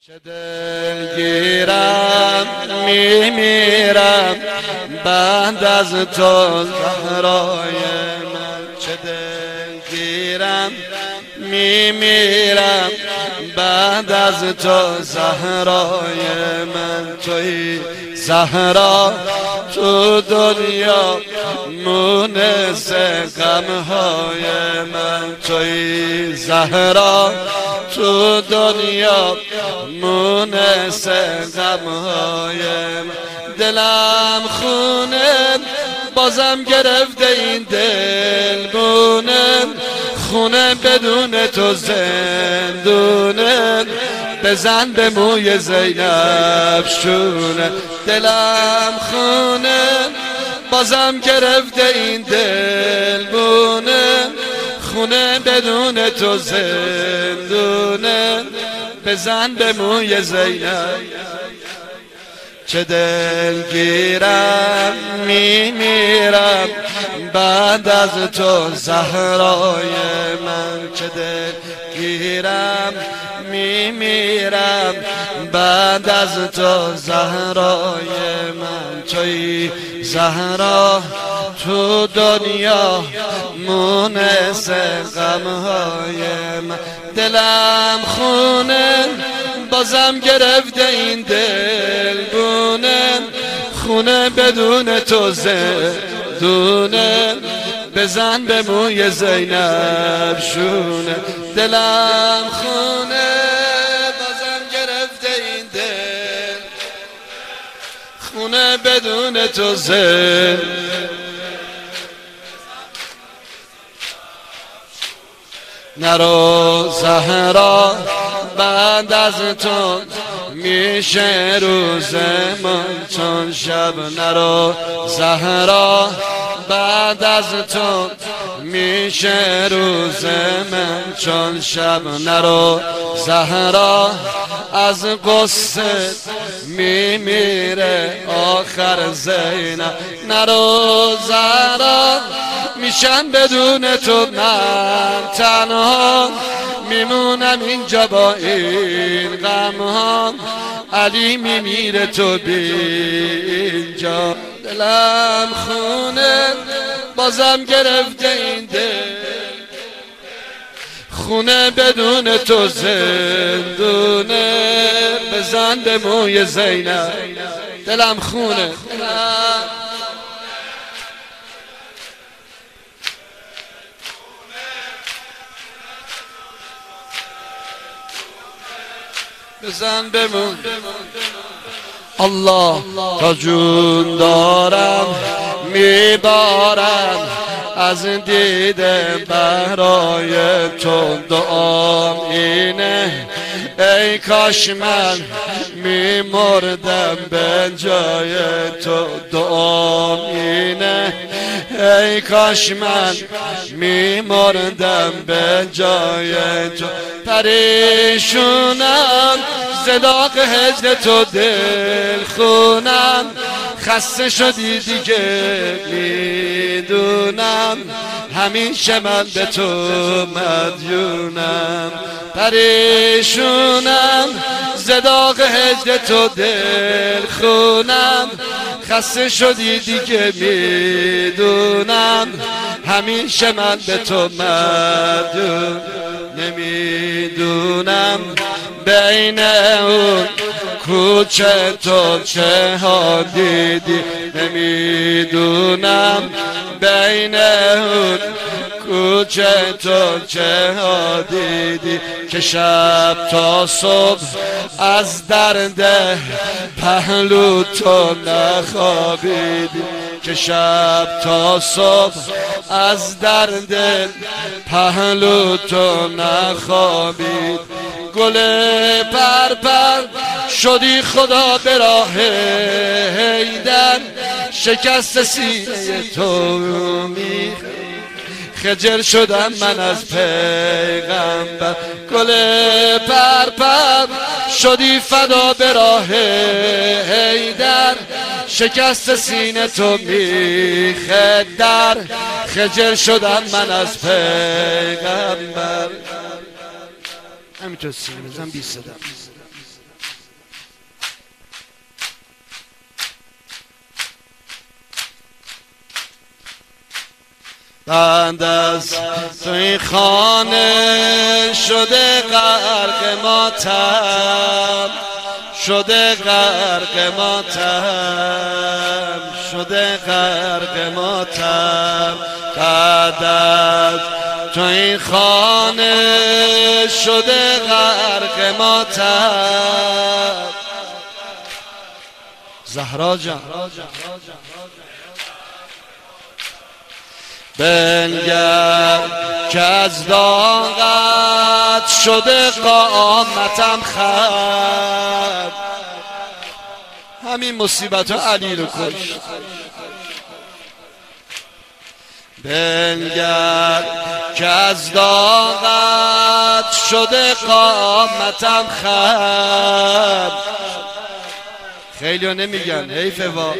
چه دلگیرم میمیرم بعد از تو زهرای من، چه دلگیرم میمیرم بعد از تو زهرای من. توی زهرا تو دنیا مونس غمهای من، توی زهرا تو دنیا مونس غمهای من. دلم خونه بازم گرفته این دل بونه، خونه بدون تو زندونه، بزن به موی زینب شونه. دلم خونه بازم گرفته این دل بونه، خونه بدون تو زندونه، بزن به موی زینب. چه دلگیرم میمیرم بعد از تو زهرای من، چه دلگیرم میمیرم بعد از تو زهرای من. توی زهرا تو دنیا مونس غمهای من. دلم خونه بازم گرفته این دل بونه، خونه بدون تو زندونه، بزن به موی زینب شونه. دلم خونه بازم گرفته این دل، خونه بدون تو زندونه. نرو زهرا بعد از تو میشه روز من چون شب، نرو زهرا بعد از تو میشه روز من چون شب. نرو زهرا از قصه میمیره آخر زینب. نرو زهرا میشم بدون تو من تنها، میمونم اینجا با این غم ها، علی میمیره تو اینجا. دلم خونه بازم گرفته این دل، خونه بدون تو زندونه، بزن به موی زینب. دلم خونه بزن بمون. الله تا جون دارم میبارم از دیده برای تو، دعام اینه ای کاش من میمردم به جای تو. دعام اینه ای کاش من میمردم به جای تو. پریشونم زداق هجر تو دل خونم، خسته شدی دیگه میدونم، همیشه من به تو مدیونم. پریشونم زداق هجر تو دل خونم، خسته شدی دیگه میدونم، همیشه من به تو مدیونم. نمیدونم بین اون کوچه تو چه ها دیدی، نمیدونم بین اون کوچه تو چه ها دیدی، که شب تا صبح از درد پهلو تو نخوابیدی، که شب تا صبح از درد پهلو تو نخوابید. گل پرپر شدی خدا به راه حیدر، شکست سینه تو میخ خجل شدم من از پیغمبر. گل پرپر شدی فدا به راه حیدر، شکست سینه تو میخدر، خجل شدم من از پیغمبر. همینطور سینه بزن بی صدا. بعد از تو این خانه شده غرق ماتم، شده غرق ماتم، شده غرق ماتم. بعد از تو این خانه شده غرق ماتم. زهرا جان بنگر که از داغت شده قامتم خرد. همین مصیبت ها علی رو کش. بنگر که از داغت شده قامتم خرد. خیلی ها نمیگن حیفه وا.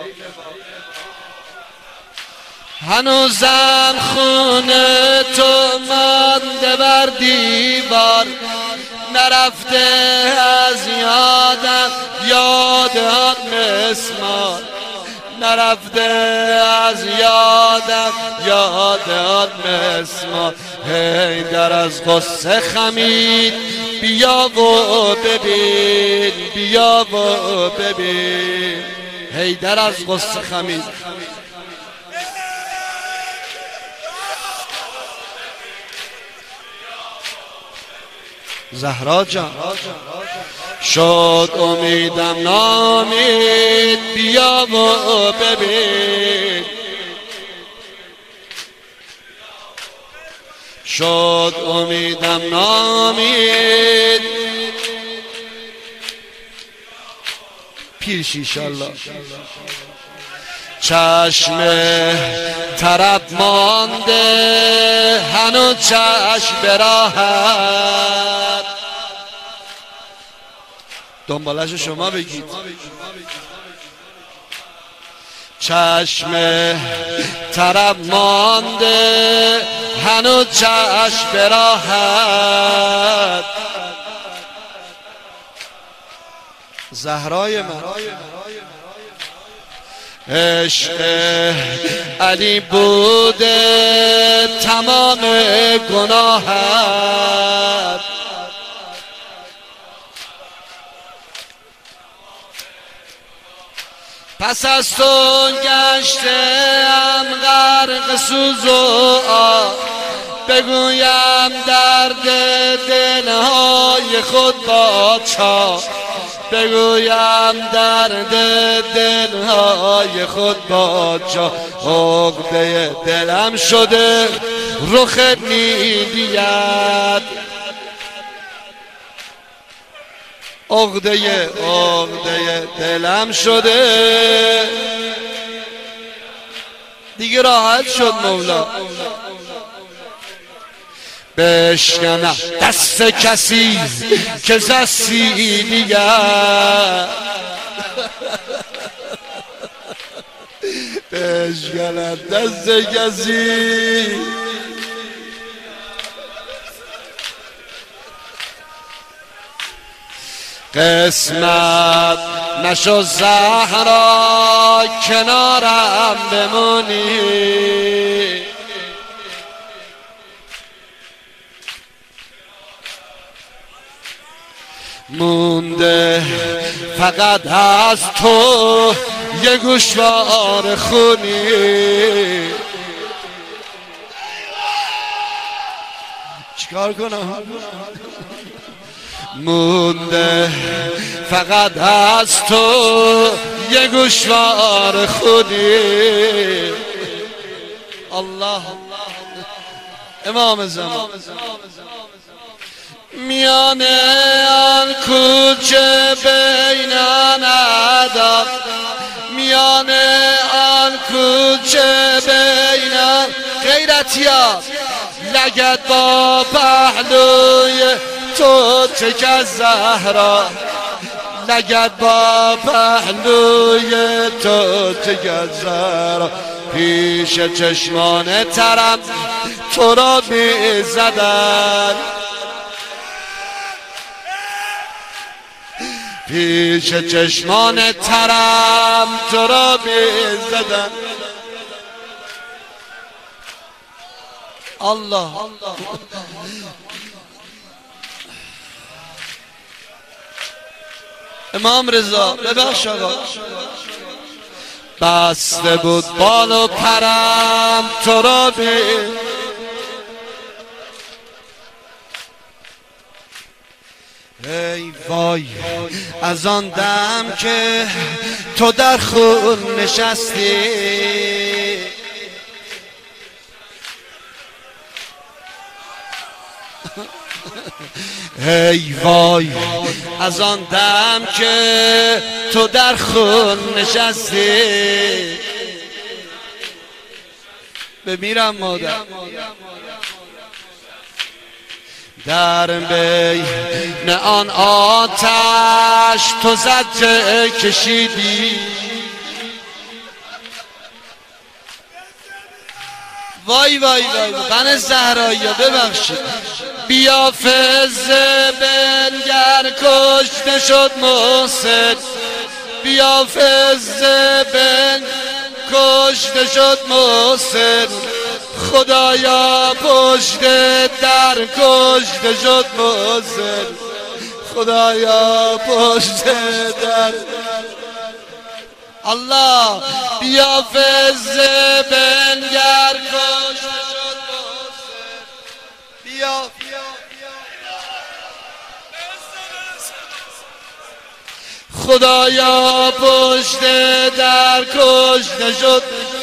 هنوزم خونه تو مانده بر دیوار، نرفته از یادم یاد آن مسمار، نرفته از یادم یاد آن مسمار. هی در از غصه خمید بیا و ببین، بیا و ببین. هی در از غصه خمید. زهرا جان شد امیدم نامید بیا و ببین، شد امیدم نامید پیرش ایشالله. چشم طرب مانده هنوز چشم براحت. دنبالش شما بگید. چشم طرب مانده هنوز چشم براحت. زهرای من عشق علی بوده تمام گناهت. پس از تو گشتم غرق سوز و آه، بگویم درد دلهای خود با چا، بگویم درد دلهای خود با چا. عقده دلم شده رخ نیلیت، عقده دلم شده. دیگه راحت شد مولا. بشکنم دست کسی که زستی دیگر، بشکنم دست کسی قسمت نشو زهرا کنارم بمونی. مونده فقط از تو یه گوشوار خونی. چیکار کنم؟ مونده فقط از تو یه گوشوار خونی. الله امام زمان میانه آن کوچه بین ندار، میانه آن کوچه بین غیرتیا لگد با پهلوی تو چک زهرا، لگد با پهلوی تو چک زهرا. پیش چشمان ترم تو را می زدن، پیش چشمان ترم تو را می زدن. الله امام رضا ببخش آقا بسته بود بال و پرم تو را به ای وای از آن دم که تو در خون نشستی ای وای از آن دم که تو در خون نشستی بمیرم مادر در بین آن آتش تو زجه کشیدی وای وای وای بن زهرایی ببخشید بیا فز بنگر کشته شد محسن بیا فز بن کشته شد محسن خدایا پشت در کشته شد محسن خدایا پشت در الله بیا فز بنگر کشته شد محسن بیا خدایا پشت در کشته شد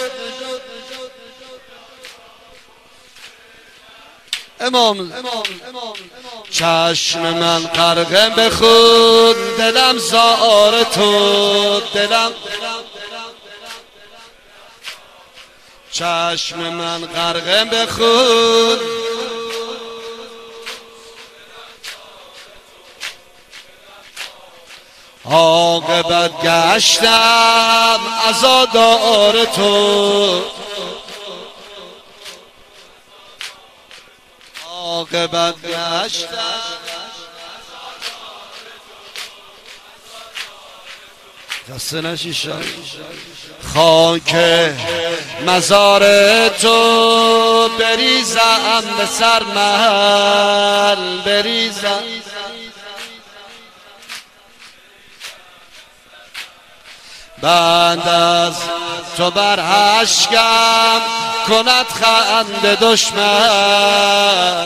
امام چشم من غرقه به خود دلم زار تو دلم چشم من غرقه به خود عاقبت گشتم عزادار تو عاقبت گشتم خسته نشی شاید خاک مزار تو بریزم به سر محل بریزم بند از تو بر اشکم کند خنده دشمن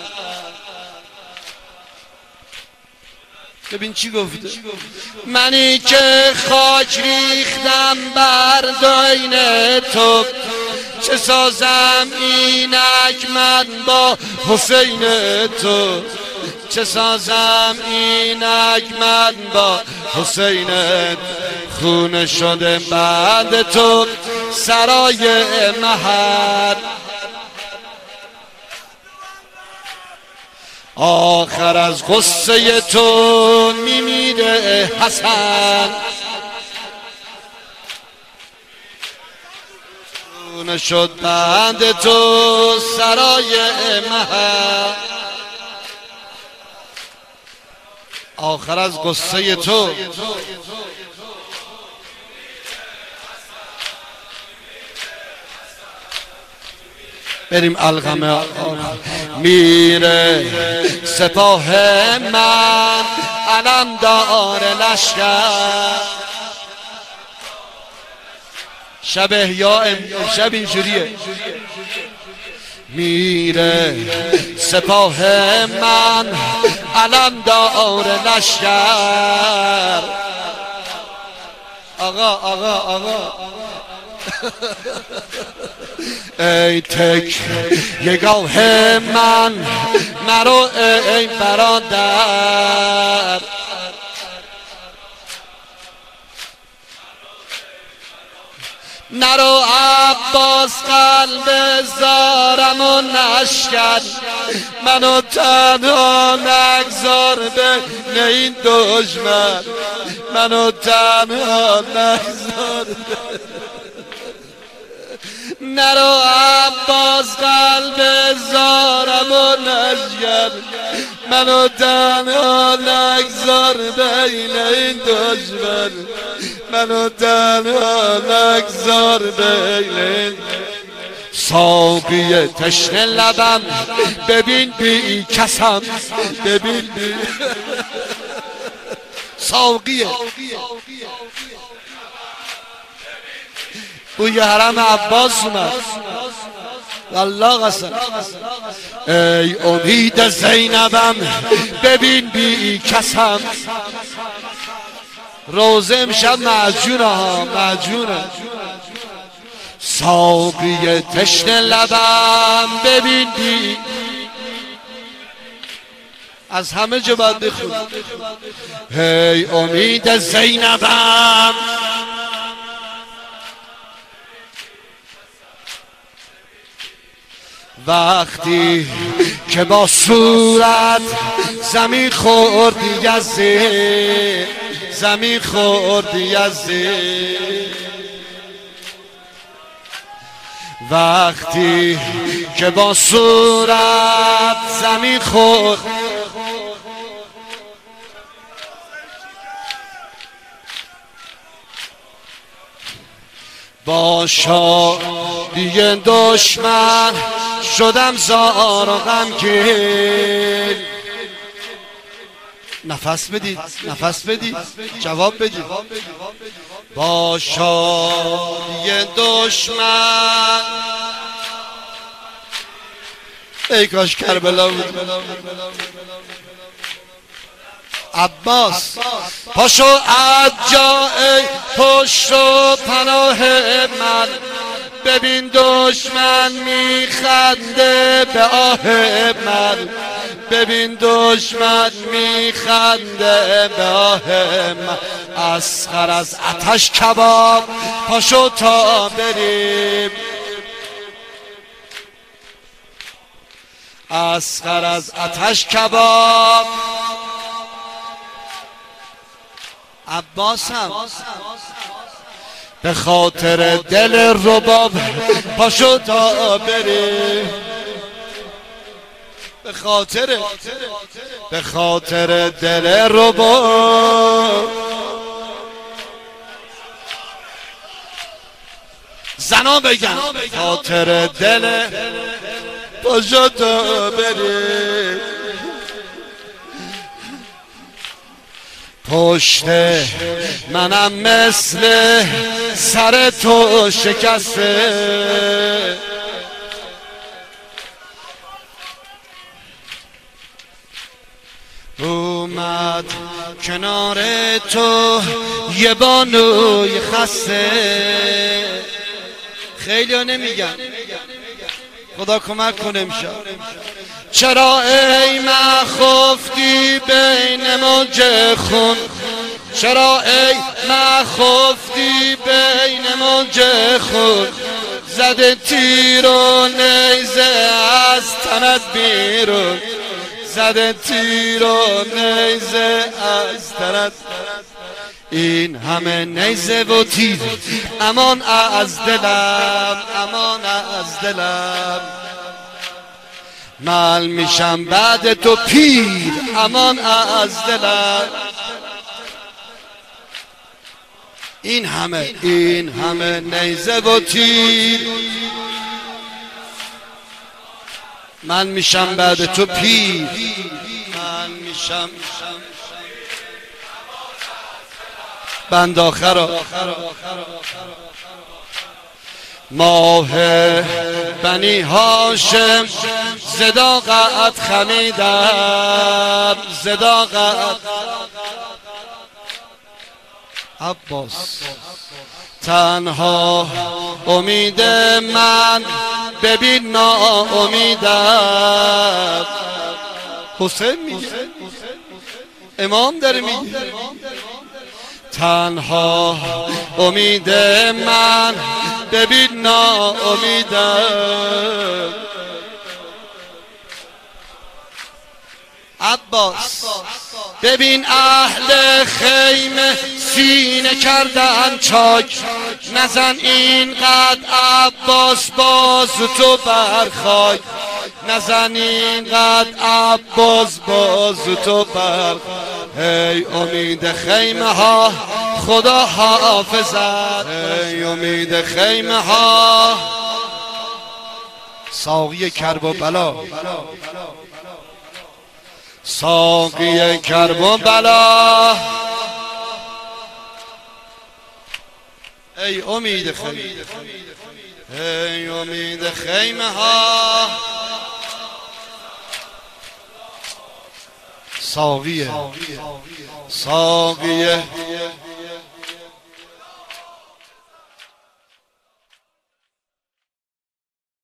ببین چی گفته منی که خاک ریختم بر داین تو چه سازم اینک من با حسین تو چه سازم اینک من با حسین خون شده بعد تو سرای محل آخر از غصه تو میمیره حسن خون شد بعد تو سرای محل آخر از غصه تو بریم القمه میره سپاه من علم دار لشکر شب احیا امشب اینجوریه میره سپاه من علم دار لشکر آقا ای تک یگاه من مرو ای برادر نرو عباس قلب زارم و نشکن منو تنها نگذار بین این دشمن منو تنها نگذار نرو عباس قلب زارم و نشکن منو تنها نگذار بین این دشمن منو تنها نگذار بین ساقی تشنه لبم ببین بی کسم، ببین بی ساقیه بوی حرم عباس اومد والله قسم. ای امید زینبم ببین بی کسم، روزه امشب معجونه ها معجونه. ساقی تشنه لبم ببین بی، از همه جا باید بخون. ای امید زینبم وقتی که با صورت زمین خوردی از زیر، زمین خوردی از زیر، وقتی که با صورت زمین خورد با شادی دشمن شدم زار و غمگین. نفس بدید نفس بدید جواب بدید. با شادی دشمن ای کاش کربلا بود. عباس پاشو از جای پشت و پناه من، ببین دشمن میخنده به آه من، ببین دشمن میخنده به آه من. اصغر از آتش کباب پاشو تا بریم، اصغر از آتش کباب. عباس هم به خاطر دل رباب پاشو تا بریم، به خاطر دل رباب. زنا بگن خاطر دل پاشو تا بریم. پشت منم مثل سر تو شکسته، اومد کنار تو یه بانوی خسته. خیلی ها نمیگن، خدا کمک کنه امشب. چرا ای مخفتی بین موج خون، چرا ای مخفتی بین موج خون، زده تیر و نیزه از تنت بیرون، زده تیر و نیزه از تنت. این همه نیزه و تیر امان از دلم، امان از دلم. من میشم بعد تو پیر امان از دلم. این همه نیزه و تیر من میشم بعد تو پیر، من میشم بند آخر. ماه بنی هاشم صداقت خمیدم، صداقت. عباس تنها امید من ببین ناامیدم. حسین میگه، امام داره میگه تنها امید من ببین ناامیدم. عباس ببین اهل خیمه سینه کردن چاک، نزن اینقدر عباس باز تو بر خاک، نزن اینقدر عباس باز تو بر. ای امید خیمه ها خدا حافظت، ای امید خیمه ها ساقی کرب و بلا، ساقی کرب و بلا. ای امید خیمه، ای امید خیمه ها، ساقی